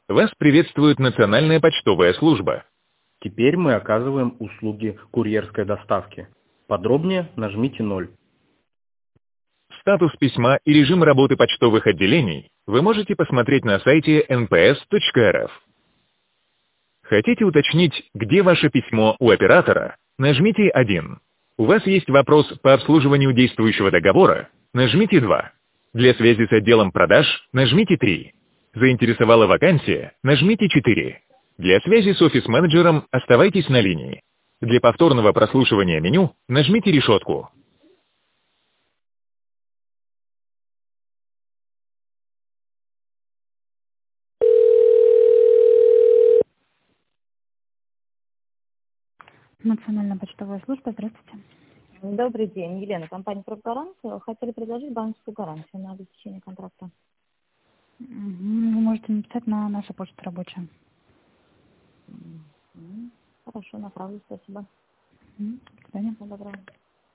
Вас приветствует Национальная почтовая служба. Теперь мы оказываем услуги курьерской доставки. Подробнее нажмите 0. Статус письма и режим работы почтовых отделений вы можете посмотреть на сайте nps.rf. Хотите уточнить, где ваше письмо у оператора? Нажмите 1. У вас есть вопрос по обслуживанию действующего договора? Нажмите 2. Для связи с отделом продаж нажмите 3. Заинтересовала вакансия? Нажмите 4. Для связи с офис-менеджером оставайтесь на линии. Для повторного прослушивания меню нажмите решетку. Национальная почтовая служба, здравствуйте. Добрый день, Елена, компания «Профгарант». Хотели предложить банковскую гарантию на обеспечение контракта. Вы можете написать на нашу почту рабочую. Хорошо, направлю, спасибо. До свидания. Всего доброго.